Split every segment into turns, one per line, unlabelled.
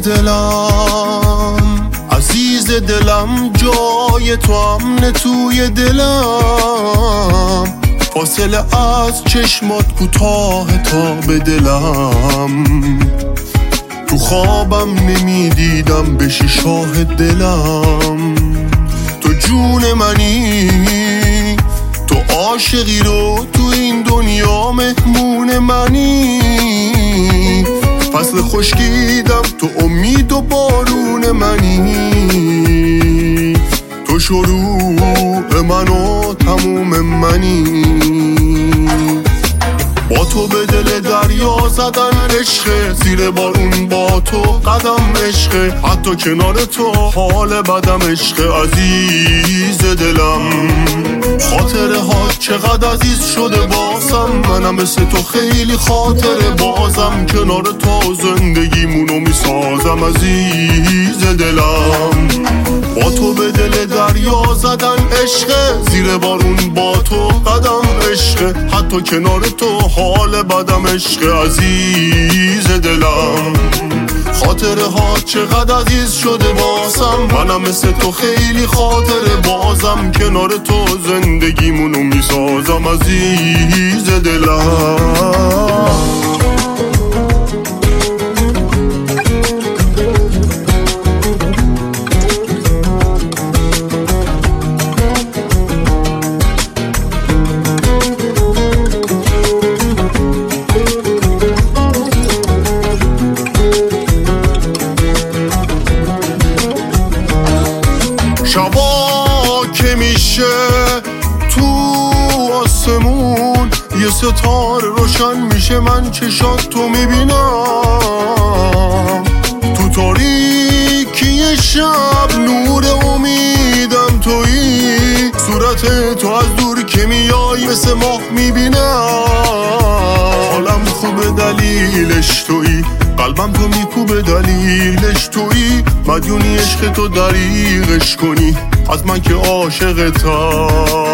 دلم، عزیز دلم، جای تو امن توی دلم، فاصله از چشمات کوتاه تا به دلم، تو خوابم نمیدیدم بشی شاهد دلم. تو جون منی، تو عاشقی رو تو این دنیا مهمون منی، فصل خشکیدم تو امید و بارون منی، تو شروع من و تموم منی. با تو به دل دریا زدن عشقه، زیر بارون با تو قدم عشقه، حتی کنار تو حال بدم عشقه. عزیز دلم، خاطره ها چقدر عزیز شده بازم، منم مثل تو خیلی خاطره بازم، کنار تو زندگیمونو میسازم. عزیز دلم، با تو به دل دریا زدن عشقه، زیر بارون با تو قدم عشقه، حتی کنار تو حال بدم عشقه. عزیز دلم، خاطره ها چقدر عزیز شده بازم، منم مثل تو خیلی خاطره بازم، کنار تو زندگیمونو میسازم. عزیز دلم. شبا که میشه تو آسمون، یه ستاره روشن میشه، من چشات تو میبینم، تو تاریکی شب نور امیدم تویی، صورت تو از دور که میای مثل ماه میبینم، حالم خوبه دلیلش تویی، قلبم تو میکوبه دلیلش تویی، مدیونی عشق تو دریغش کنی از من که عاشقتم.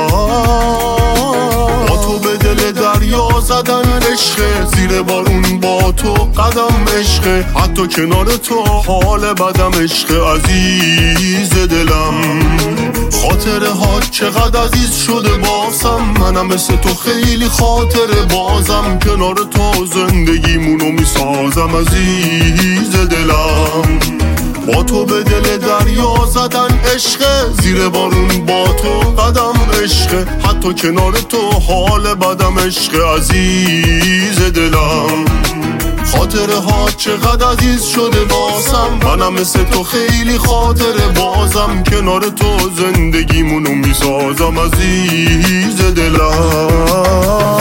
با تو به دل دریا زدن عشقه، زیر بارون با تو قدم عشقه، حتی کنار تو حال بدم عشقه. عزیز دلم، خاطره ها چقدر عزیز شده بازم، منم مثل تو خیلی خاطره بازم، کنار تو زندگیمونو میسازم. عزیز دلم، با تو به دل دریا زدن عشقه، زیر بارون با تو قدم عشقه، حتی کنار تو حال بدم عشقه. عزیز دلم، خاطره ها چقدر عزیز شده بازم، منم مثل تو خیلی خاطره بازم، کنار تو زندگیمونو میسازم. عزیز دلم.